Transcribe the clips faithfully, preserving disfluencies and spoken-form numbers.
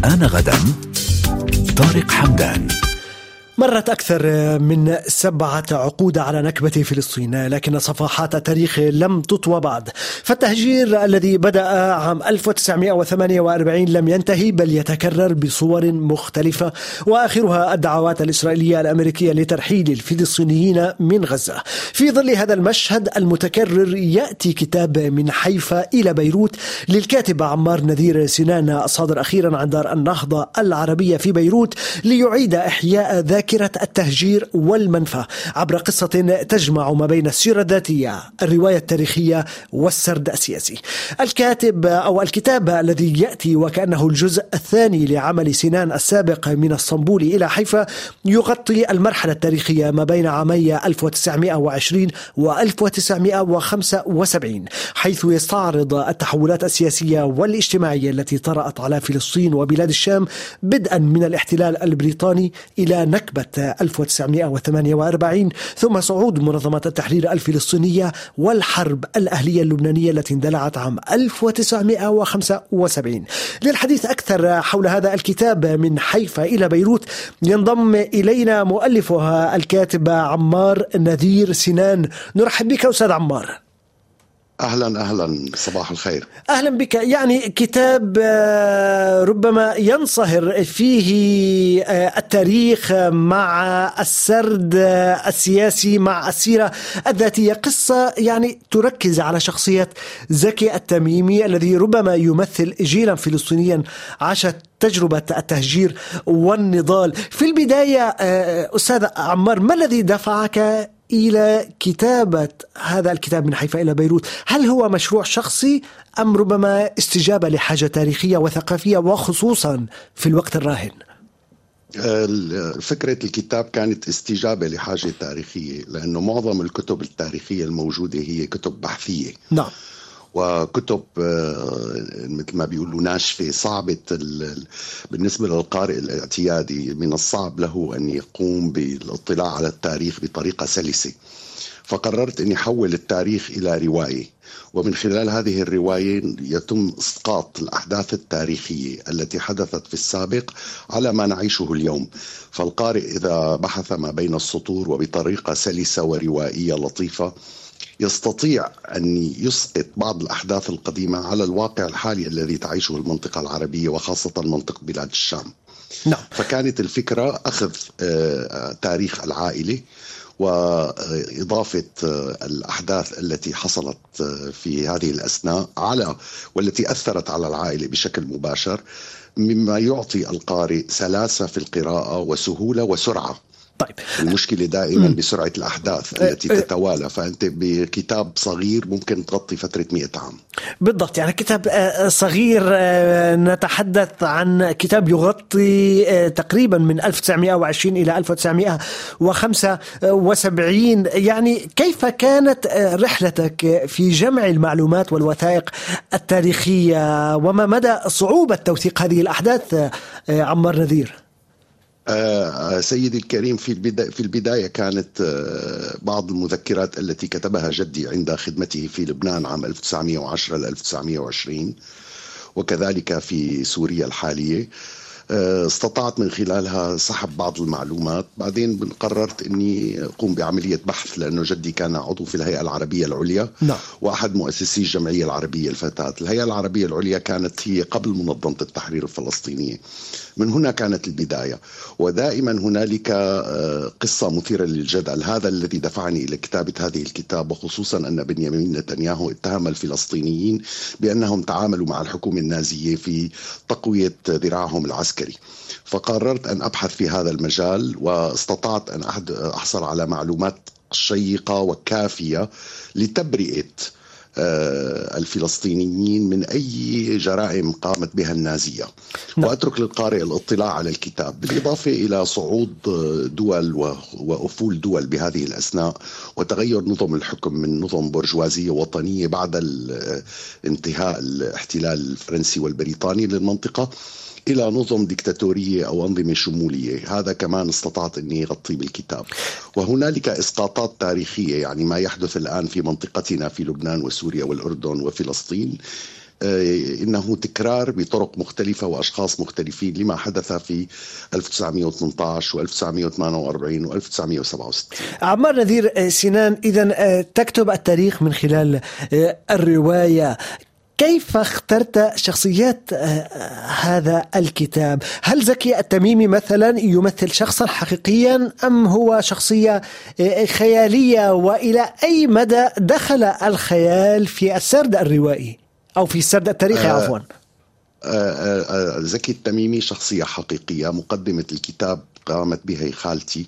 آن غدا. طارق حمدان. مرت أكثر من سبعة عقود على نكبة فلسطين، لكن صفحات التاريخ لم تطوى بعد. فالتهجير الذي بدأ عام ألف وتسعمائة وثمانية وأربعين لم ينتهي، بل يتكرر بصور مختلفة، وآخرها الدعوات الإسرائيلية الأمريكية لترحيل الفلسطينيين من غزة. في ظل هذا المشهد المتكرر يأتي كتاب من حيفا إلى بيروت للكاتب عمار نذير سنان، الصادر أخيرا عن دار النهضة العربية في بيروت، ليعيد إحياء ذاكرة التهجير والمنفى عبر قصة تجمع ما بين السيرة الذاتية، الرواية التاريخية والسرد السياسي. الكاتب أو الكتاب الذي يأتي وكأنه الجزء الثاني لعمل سنان السابق من اسطنبول إلى حيفا يغطي المرحلة التاريخية ما بين عامي ألف وتسعمائة وعشرين و ألف وتسعمائة وخمسة وسبعين، حيث يستعرض التحولات السياسية والاجتماعية التي طرأت على فلسطين وبلاد الشام، بدءا من الاحتلال البريطاني إلى نكبة ألف وتسعمائة وثمانية وأربعين، ثم صعود منظمة التحرير الفلسطينية والحرب الأهلية اللبنانية التي اندلعت عام ألف وتسعمائة وخمسة وسبعين. للحديث أكثر حول هذا الكتاب من حيفا إلى بيروت ينضم إلينا مؤلفها الكاتب عمار نذير سنان. نرحب بك أستاذ عمار. أهلا أهلا، صباح الخير. أهلا بك. يعني كتاب ربما ينصهر فيه التاريخ مع السرد السياسي مع السيرة الذاتية، قصة يعني تركز على شخصية زكي التميمي الذي ربما يمثل جيلا فلسطينيا عاش تجربة التهجير والنضال. في البداية أستاذ عمار، ما الذي دفعك إلى كتابة هذا الكتاب من حيفا إلى بيروت؟ هل هو مشروع شخصي أم ربما استجابة لحاجة تاريخية وثقافية، وخصوصا في الوقت الراهن؟ فكرة الكتاب كانت استجابة لحاجة تاريخية، لأنه معظم الكتب التاريخية الموجودة هي كتب بحثية. نعم. وكتب مثل ما بيقولوا ناشفة، صعبة بالنسبة للقارئ الاعتيادي. من الصعب له أن يقوم بالاطلاع على التاريخ بطريقة سلسة. فقررت أن أحول التاريخ إلى رواية، ومن خلال هذه الرواية يتم إسقاط الأحداث التاريخية التي حدثت في السابق على ما نعيشه اليوم. فالقارئ إذا بحث ما بين السطور وبطريقة سلسة وروائية لطيفة يستطيع أن يسقط بعض الأحداث القديمة على الواقع الحالي الذي تعيشه المنطقة العربية، وخاصة منطقة بلاد الشام. نعم. فكانت الفكرة أخذ تاريخ العائلة وإضافة الأحداث التي حصلت في هذه الأثناء على والتي أثرت على العائلة بشكل مباشر، مما يعطي القارئ سلاسة في القراءة وسهولة وسرعة. طيب. المشكلة دائما م. بسرعة الأحداث التي تتوالى، فأنت بكتاب صغير ممكن تغطي فترة مئة عام. بالضبط، يعني كتاب صغير. نتحدث عن كتاب يغطي تقريبا من ألف وتسعمائة وعشرين إلى ألف وتسعمائة وخمسة وسبعين. يعني كيف كانت رحلتك في جمع المعلومات والوثائق التاريخية، وما مدى صعوبة توثيق هذه الأحداث عمار نذير؟ آه سيدي الكريم، في البداية, في البداية كانت آه بعض المذكرات التي كتبها جدي عند خدمته في لبنان عام ألف وتسعمائة وعشرة إلى ألف وتسعمائة وعشرين، وكذلك في سوريا الحالية. استطعت من خلالها سحب بعض المعلومات. بعدين قررت أني أقوم بعملية بحث، لأنه جدي كان عضو في الهيئة العربية العليا نعم. وأحد مؤسسي الجمعية العربية الفتاة. الهيئة العربية العليا كانت هي قبل منظمة التحرير الفلسطينية. من هنا كانت البداية، ودائما هنالك قصة مثيرة للجدل. هذا الذي دفعني إلى كتابة هذه الكتاب، وخصوصا أن بنيامين نتنياهو اتهم الفلسطينيين بأنهم تعاملوا مع الحكومة النازية في تقوية ذراعهم العسكري. فقررت أن أبحث في هذا المجال، واستطعت أن أحصل على معلومات شيقة وكافية لتبرئة الفلسطينيين من أي جرائم قامت بها النازية. وأترك للقارئ الاطلاع على الكتاب، بالإضافة إلى صعود دول وأفول دول بهذه الأثناء، وتغير نظم الحكم من نظم برجوازية وطنية بعد انتهاء الاحتلال الفرنسي والبريطاني للمنطقة إلى نظم ديكتاتورية أو أنظمة شمولية. هذا كمان استطعت أني أغطي بالكتاب. وهنالك إسقاطات تاريخية، يعني ما يحدث الآن في منطقتنا في لبنان وسوريا والأردن وفلسطين إنه تكرار بطرق مختلفة وأشخاص مختلفين لما حدث في ألف وتسعمئة واثني عشر وألف وتسعمئة وثمانية وأربعين وألف وتسعمئة وسبعة وستين. عمار نذير سنان، إذن تكتب التاريخ من خلال الرواية. كيف اخترت شخصيات هذا الكتاب؟ هل زكي التميمي مثلا يمثل شخصا حقيقيا أم هو شخصية خيالية؟ وإلى أي مدى دخل الخيال في السرد الروائي أو في السرد التاريخي آه عفوا؟ آه زكي التميمي شخصية حقيقية. مقدمة الكتاب قامت بها خالتي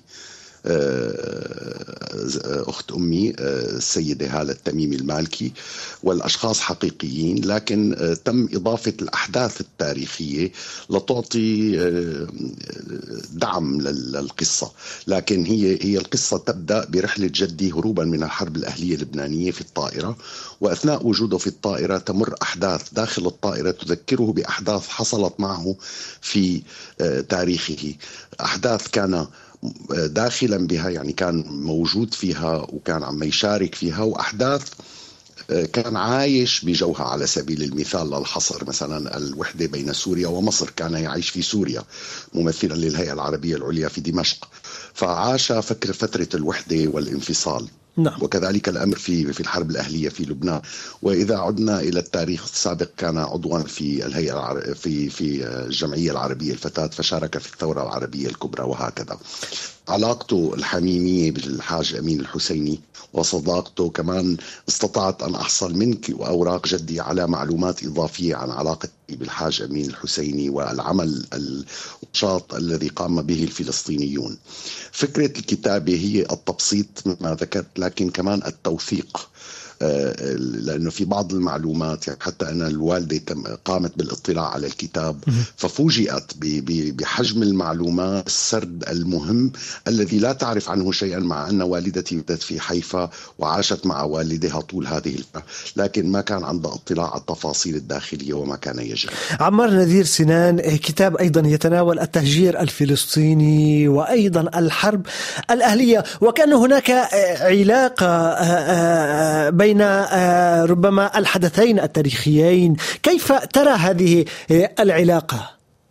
أخت أمي السيدة هالة التميمي المالكي، والأشخاص حقيقيين، لكن تم إضافة الأحداث التاريخية لتعطي دعم للقصة. لكن هي هي القصة تبدأ برحلة جدي هروبا من الحرب الأهلية اللبنانية في الطائرة، وأثناء وجوده في الطائرة تمر أحداث داخل الطائرة تذكره بأحداث حصلت معه في تاريخه، أحداث كان داخلا بها، يعني كان موجود فيها وكان عم يشارك فيها، وأحداث كان عايش بجوها. على سبيل المثال للحصر مثلا الوحدة بين سوريا ومصر، كان يعيش في سوريا ممثلا للهيئة العربية العليا في دمشق، فعاش فكر فترة الوحدة والانفصال. نعم. وكذلك الأمر في في الحرب الأهلية في لبنان. وإذا عدنا إلى التاريخ السابق كان عضوا في الهيئة العر... في في الجمعية العربية الفتاة، فشارك في الثورة العربية الكبرى وهكذا. علاقته الحميمية بالحاج أمين الحسيني وصداقته كمان استطعت أن أحصل منك وأوراق جدي على معلومات إضافية عن علاقتي بالحاج أمين الحسيني والعمل النشاط الذي قام به الفلسطينيون. فكرة الكتابة هي التبسيط ما ذكرت، لكن كمان التوثيق، لأنه في بعض المعلومات يعني حتى أنا الوالدة قامت بالاطلاع على الكتاب ففوجئت بحجم المعلومات، السرد المهم الذي لا تعرف عنه شيئا، مع أن والدتي ولدت في حيفا وعاشت مع والدها طول هذه الفترة، لكن ما كان عندها اطلاع على التفاصيل الداخلية وما كان يجري. عمار نذير سنان، كتاب أيضا يتناول التهجير الفلسطيني وأيضا الحرب الأهلية، وكان هناك علاقة بين بين ربما الحدثين التاريخيين. كيف ترى هذه العلاقة؟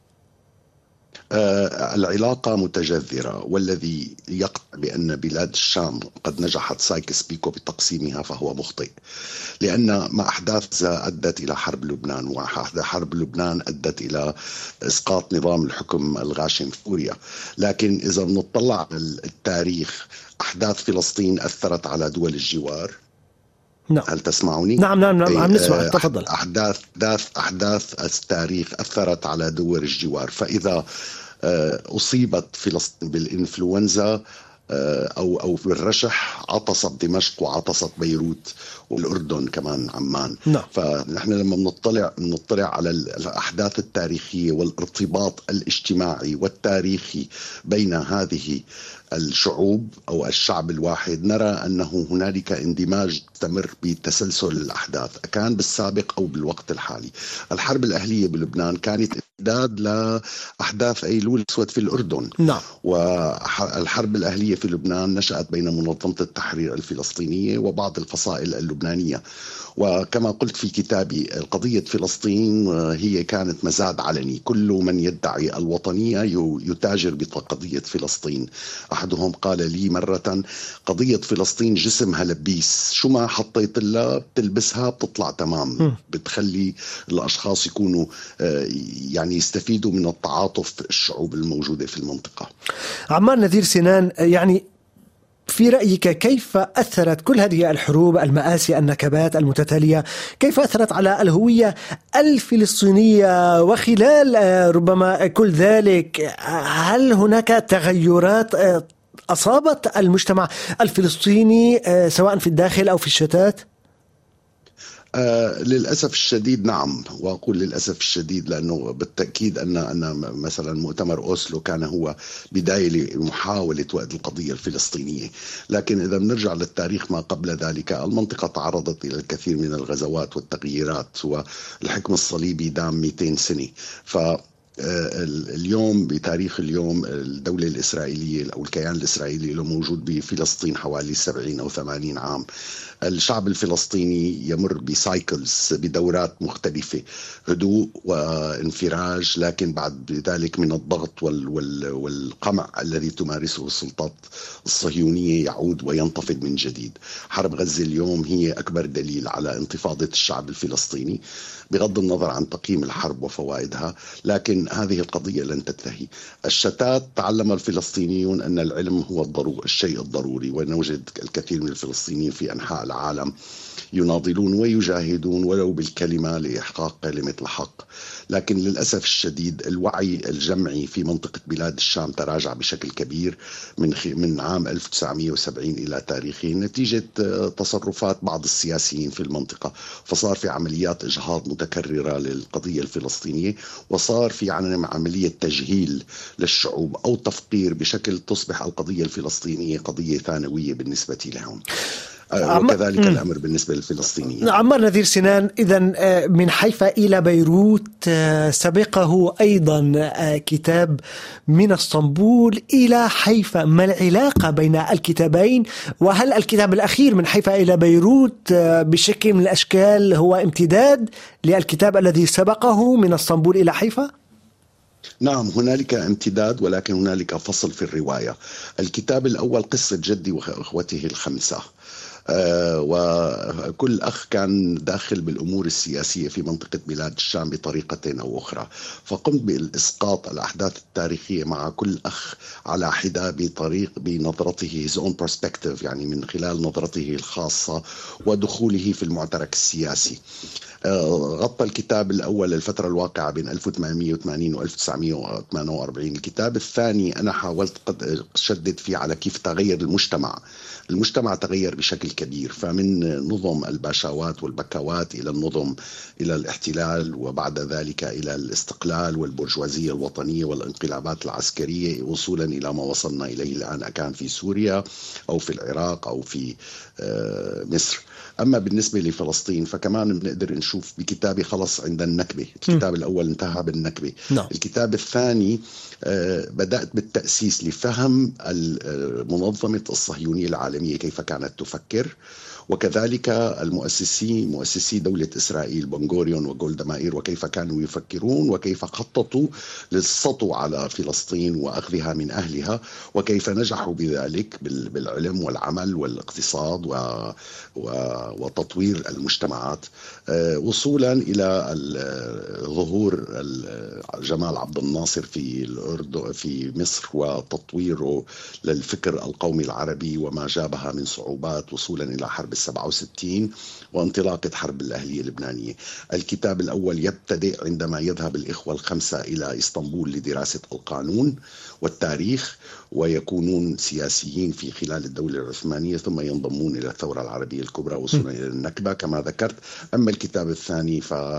العلاقة متجذرة، والذي يقطع بأن بلاد الشام قد نجحت سايكس بيكو بتقسيمها فهو مخطئ، لأن ما أحداث أدت إلى حرب لبنان، وحرب لبنان أدت إلى إسقاط نظام الحكم الغاشم في سوريا. لكن إذا نطلع على التاريخ، أحداث فلسطين أثرت على دول الجوار. نعم. هل تسمعوني؟ نعم نعم نعم عم نسمع، تفضل. أحداث أحداث التاريخ أثرت على دول الجوار، فإذا أصيبت فلسطين بالإنفلونزا أو أو بالرشح، عطست دمشق وعطست بيروت والأردن كمان عمان. نعم. فنحن لما بنطلع بنطلع على الأحداث التاريخية والارتباط الاجتماعي والتاريخي بين هذه الشعوب أو الشعب الواحد، نرى أنه هنالك اندماج مستمر بتسلسل الأحداث، كان بالسابق أو بالوقت الحالي. الحرب الأهلية بلبنان كانت امتداد لأحداث أيلول الأسود في الأردن. نعم. والحرب الأهلية في لبنان نشأت بين منظمة التحرير الفلسطينية وبعض الفصائل اللبنانية. وكما قلت في كتابي، قضية فلسطين هي كانت مزاد علني، كل من يدعي الوطنية يتاجر بقضية فلسطين. أحدهم قال لي مرة: قضية فلسطين جسمها لبيس، شو ما حطيت لها بتلبسها بتطلع تمام، بتخلي الأشخاص يكونوا يعني يستفيدوا من التعاطف الشعوب الموجودة في المنطقة. عمار نذير سنان، يعني في رأيك كيف أثرت كل هذه الحروب، المآسي، النكبات المتتالية، كيف أثرت على الهوية الفلسطينية؟ وخلال ربما كل ذلك، هل هناك تغيرات أصابت المجتمع الفلسطيني سواء في الداخل أو في الشتات؟ آه للأسف الشديد نعم، وأقول للأسف الشديد لأنه بالتأكيد أن أن مثلا مؤتمر أوسلو كان هو بداية لمحاولة وقت القضية الفلسطينية. لكن إذا بنرجع للتاريخ ما قبل ذلك، المنطقة تعرضت إلى الكثير من الغزوات والتغييرات، والحكم الصليبي دام مئتين سنة. ف اليوم بتاريخ اليوم الدولة الإسرائيلية أو الكيان الإسرائيلي له موجود بفلسطين حوالي سبعين أو ثمانين عام. الشعب الفلسطيني يمر بسايكلز، بدورات مختلفة، هدوء وانفراج، لكن بعد ذلك من الضغط وال وال والقمع الذي تمارسه السلطات الصهيونية يعود وينتفض من جديد. حرب غزة اليوم هي أكبر دليل على انتفاضة الشعب الفلسطيني بغض النظر عن تقييم الحرب وفوائدها، لكن هذه القضية لن تنتهي. الشتات تعلم الفلسطينيون أن العلم هو الضروري الشيء الضروري، ونوجد الكثير من الفلسطينيين في أنحاء العالم يناضلون ويجاهدون ولو بالكلمة لإحقاق كلمة الحق. لكن للأسف الشديد الوعي الجمعي في منطقة بلاد الشام تراجع بشكل كبير من من عام ألف وتسعمئة وسبعين إلى تاريخه نتيجة تصرفات بعض السياسيين في المنطقة، فصار في عمليات إجهاض متكررة للقضية الفلسطينية، وصار في عملية تجهيل للشعوب أو تفقير بشكل تصبح القضية الفلسطينية قضية ثانوية بالنسبة لهم، وكذلك عم... الأمر بالنسبة للفلسطينيين. عمار نذير سنان، إذن من حيفا إلى بيروت سبقه أيضا كتاب من اسطنبول إلى حيفا، ما العلاقة بين الكتابين؟ وهل الكتاب الأخير من حيفا إلى بيروت بشكل من الأشكال هو امتداد للكتاب الذي سبقه من اسطنبول إلى حيفا؟ نعم، هنالك امتداد، ولكن هنالك فصل في الرواية. الكتاب الأول قصة جدي وأخوته الخمسة، آه وكل أخ كان داخل بالأمور السياسية في منطقة بلاد الشام بطريقة أو أخرى، فقمت بإسقاط الأحداث التاريخية مع كل أخ على حدة بطريق بنظرته his own perspective، يعني من خلال نظرته الخاصة ودخوله في المعترك السياسي. غطى الكتاب الأول الفترة الواقعة بين ألف وثمانمئة وثمانين و ألف وتسعمئة وثمانية وأربعين. الكتاب الثاني أنا حاولت قد شدد فيه على كيف تغير المجتمع المجتمع تغير بشكل كبير، فمن نظم الباشوات والبكوات إلى النظم إلى الاحتلال، وبعد ذلك إلى الاستقلال والبرجوازية الوطنية والانقلابات العسكرية، وصولا إلى ما وصلنا إليه الآن، أكان في سوريا أو في العراق أو في مصر. أما بالنسبة لفلسطين فكمان بنقدر نشوف بكتابي خلص عند النكبة. الكتاب م. الأول انتهى بالنكبة. no. الكتاب الثاني بدأت بالتأسيس لفهم المنظمة الصهيونية العالمية كيف كانت تفكر، وكذلك المؤسسين مؤسسي دولة إسرائيل بن غوريون وجولدا مائير وكيف كانوا يفكرون وكيف خططوا للسطو على فلسطين وأخذها من أهلها، وكيف نجحوا بذلك بالعلم والعمل والاقتصاد وتطوير المجتمعات، وصولا إلى ظهور جمال عبد الناصر في الأردن في مصر وتطويره للفكر القومي العربي وما جابها من صعوبات، وصولا إلى حرب السبعة وستين وانطلاقة حرب الأهلية اللبنانية. الكتاب الأول يبتدئ عندما يذهب الإخوة الخمسة إلى إسطنبول لدراسة القانون والتاريخ، ويكونون سياسيين في خلال الدولة العثمانية، ثم ينضمون إلى الثورة العربية الكبرى وصولا إلى النكبة كما ذكرت. أما الكتاب الثاني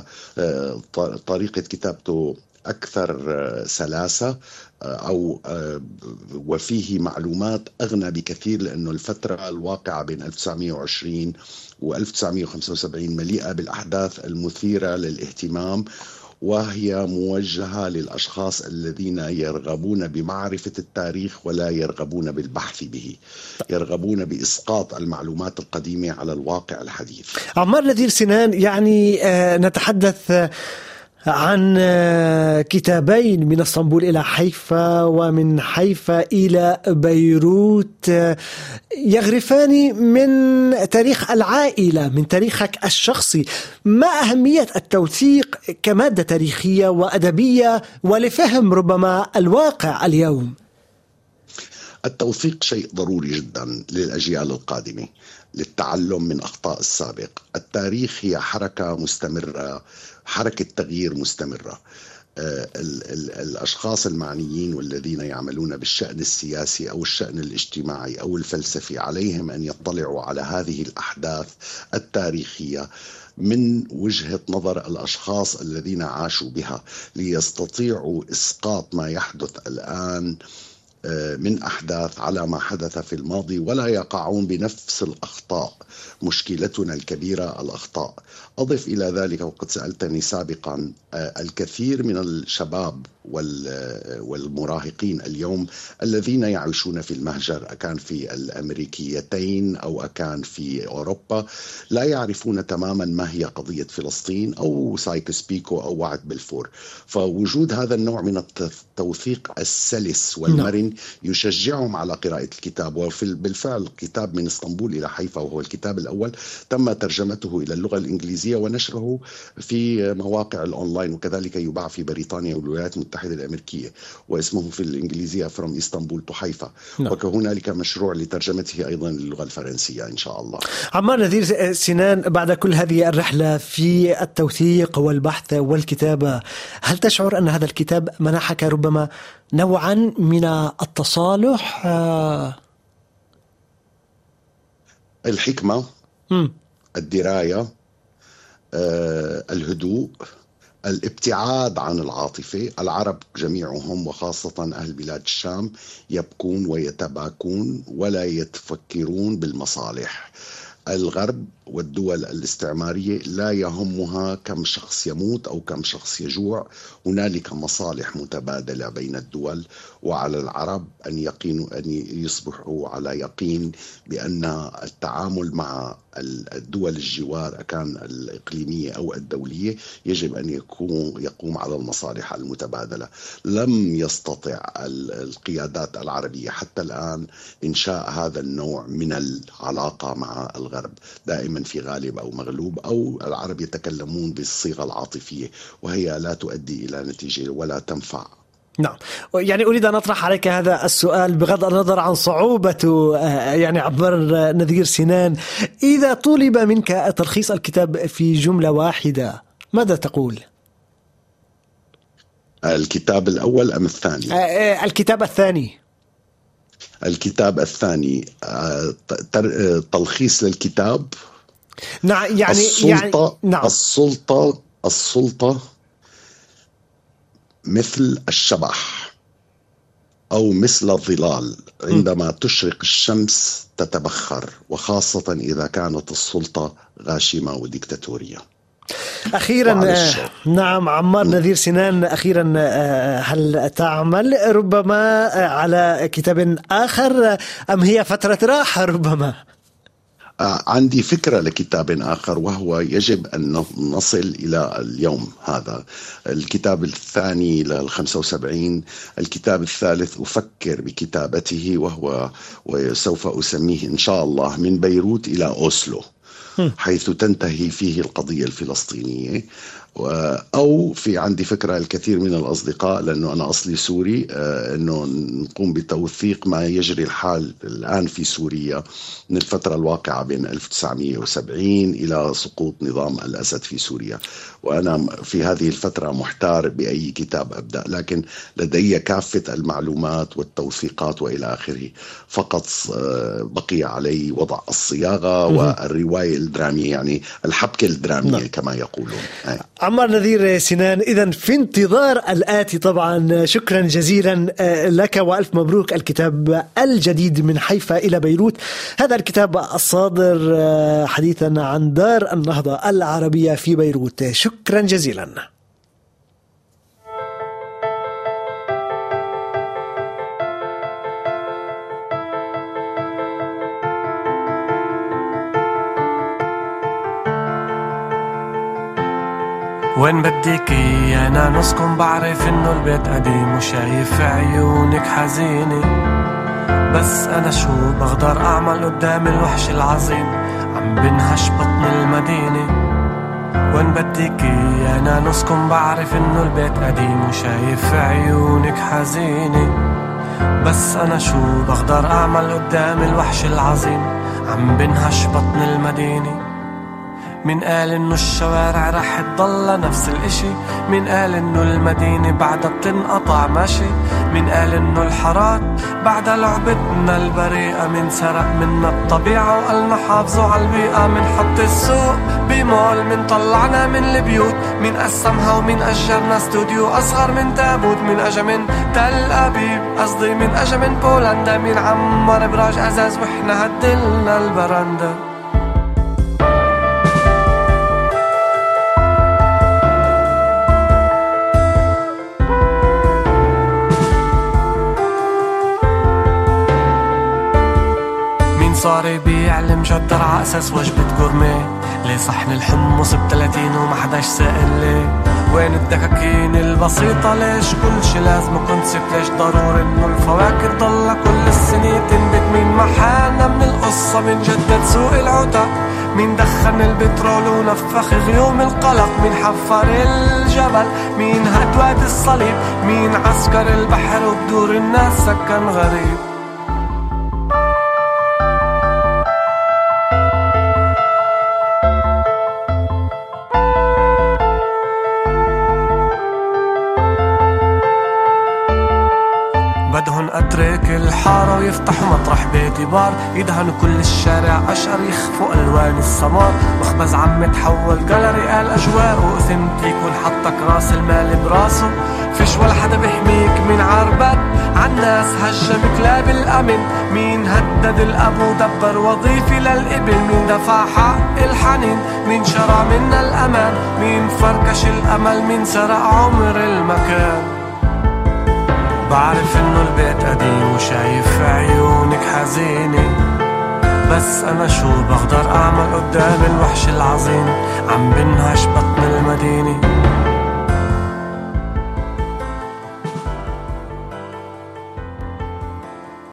فطريقة كتابته أكثر سلاسة أو وفيه معلومات أغنى بكثير، لأنه الفترة الواقعة بين ألف وتسعمئة وعشرين و ألف وتسعمئة وخمسة وسبعين مليئة بالأحداث المثيرة للاهتمام، وهي موجهة للأشخاص الذين يرغبون بمعرفة التاريخ ولا يرغبون بالبحث به، يرغبون بإسقاط المعلومات القديمة على الواقع الحديث. عمار نذير سنان، يعني نتحدث عن كتابين من اسطنبول إلى حيفا ومن حيفا إلى بيروت يغرفان من تاريخ العائلة، من تاريخك الشخصي. ما أهمية التوثيق كمادة تاريخية وأدبية ولفهم ربما الواقع اليوم؟ التوثيق شيء ضروري جدا للأجيال القادمة للتعلم من أخطاء السابق. التاريخ هي حركة مستمرة، حركة تغيير مستمرة. ال ال الأشخاص المعنيين والذين يعملون بالشأن السياسي أو الشأن الاجتماعي أو الفلسفي عليهم أن يطلعوا على هذه الأحداث التاريخية من وجهة نظر الأشخاص الذين عاشوا بها، ليستطيعوا إسقاط ما يحدث الآن من أحداث على ما حدث في الماضي ولا يقعون بنفس الأخطاء. مشكلتنا الكبيرة الأخطاء. أضف إلى ذلك وقد سألتني سابقا، الكثير من الشباب والمراهقين اليوم الذين يعيشون في المهجر، أكان في الأمريكيتين أو أكان في أوروبا، لا يعرفون تماما ما هي قضية فلسطين أو سايكس بيكو أو وعد بلفور. فوجود هذا النوع من التوثيق السلس والمرن يشجعهم على قراءة الكتاب. وبالفعل كتاب من اسطنبول إلى حيفا، وهو الكتاب الأول، تم ترجمته إلى اللغة الإنجليزية ونشره في مواقع الأونلاين، وكذلك يباع في بريطانيا والولايات المتحدة الأمريكية، واسمه في الإنجليزية From Istanbul to Haifa. نعم. وكهنالك مشروع لترجمته أيضا للغة الفرنسية إن شاء الله. عمار نذير سنان، بعد كل هذه الرحلة في التوثيق والبحث والكتابة، هل تشعر أن هذا الكتاب منحك ربما نوعا من التصالح؟ الحكمة، م. الدراية، آه، الهدوء، الابتعاد عن العاطفة. العرب جميعهم وخاصة أهل بلاد الشام يبكون ويتباكون ولا يتفكرون بالمصالح. الغرب والدول الاستعمارية لا يهمها كم شخص يموت أو كم شخص يجوع، هنالك مصالح متبادلة بين الدول. وعلى العرب أن يقينوا أن يصبحوا على يقين بأن التعامل مع الدول الجوار كان الإقليمية أو الدولية يجب أن يكون يقوم على المصالح المتبادلة. لم يستطع القيادات العربية حتى الآن إنشاء هذا النوع من العلاقة مع الغرب. دائما في غالب أو مغلوب، أو العرب يتكلمون بالصيغة العاطفية وهي لا تؤدي إلى نتيجة ولا تنفع. نعم، يعني أريد أن أطرح عليك هذا السؤال بغض النظر عن صعوبته. يعني عبر نذير سنان، إذا طلب منك تلخيص الكتاب في جملة واحدة ماذا تقول؟ الكتاب الأول أم الثاني؟ الكتاب الثاني. الكتاب الثاني تلخيص للكتاب. نعم، يعني السلطة يعني نعم. السلطة السلطة مثل الشبح أو مثل الظلال، عندما تشرق الشمس تتبخر، وخاصة إذا كانت السلطة غاشمة وديكتاتورية. أخيرا، نعم عمار نذير سنان، أخيرا هل تعمل ربما على كتاب آخر أم هي فترة راحة ربما؟ عندي فكرة لكتاب آخر، وهو يجب أن نصل إلى اليوم. هذا الكتاب الثاني للخمسة وسبعين. الكتاب الثالث أفكر بكتابته، وهو وسوف أسميه إن شاء الله من بيروت إلى أوسلو، حيث تنتهي فيه القضية الفلسطينية. أو في عندي فكرة الكثير من الأصدقاء، لأنه أنا أصلي سوري، أنه نقوم بتوثيق ما يجري الحال الآن في سوريا من الفترة الواقعة بين ألف وتسعمائة وسبعين إلى سقوط نظام الأسد في سوريا. وأنا في هذه الفترة محتار بأي كتاب أبدأ، لكن لدي كافة المعلومات والتوثيقات وإلى آخره. فقط بقي علي وضع الصياغة والرواية الدرامية، يعني الحبكة الدرامية كما يقولون. عمار نذير سنان، إذن في انتظار الآتي طبعا. شكرا جزيلا لك وألف مبروك الكتاب الجديد من حيفا إلى بيروت. هذا الكتاب الصادر حديثا عن دار النهضة العربية في بيروت. شكرا جزيلا. وين بديكي أنا نسكن، بعرف إنه البيت قديم وشايف عيونك حزينة، بس أنا شو بقدر أعمل قدام الوحش العظيم عم بنهش بطن المدينة. وين بديكي أنا نسكن، بعرف إنه البيت قديم وشايف عيونك حزينة، بس أنا شو بقدر أعمل قدام الوحش العظيم عم بنهش بطن المدينة. مين قال انه الشوارع رح تضل نفس الاشي؟ مين قال انه المدينة بعدها بتنقطع ماشي؟ مين قال انه الحارات بعدها لعبتنا البريئة؟ مين سرق منا الطبيعة وقالنا حافظوا عالبيئة؟ من حط السوق بمول، من طلعنا من البيوت، مين قسمها ومين أجرنا استوديو أصغر من تابوت؟ مين أجا من تل أبيب، قصدي مين أجا من بولندا؟ مين عمر براج أزاز وإحنا هدلنا البراندا؟ صار يبيع المجدر ع أساس وجبة جورميه؟ ليه صحن الحمص بتلاتين وما حداش سائل ليه؟ وين الدكاكين البسيطة؟ ليش كل شي لازم كونسبت؟ ليش ضروري انه الفواكه تضل كل السنين تنبت؟ مين محانا من القصة؟ من جدد سوق العتق؟ مين دخن البترول ونفخ غيوم القلق؟ مين حفر الجبل؟ مين هد وادي الصليب؟ مين عسكر البحر وبدور الناس سكن غريب؟ بدهن أترك الحارة ويفتحوا مطرح بيتي بار، يدهنوا كل الشارع أشقر، يخفوا ألوان السمار، مخبز عم تحول جالري قال أجواء وأوثنتيك، ونحطك راس المال براسه، فيش ولا حدا بيحميك من عربات عالناس هجم كلاب الأمن. مين هدد الأبو دبر وظيفي للإبل؟ مين دفع حق الحنين؟ مين شرع منا الأمان؟ مين فركش الأمل؟ مين سرق عمر المكان؟ بعرف انه البيت قديم وشايف عيونك حزينة، بس انا شو بقدر اعمل قدام الوحش العظيم؟ عم بنهش بطن المدينة.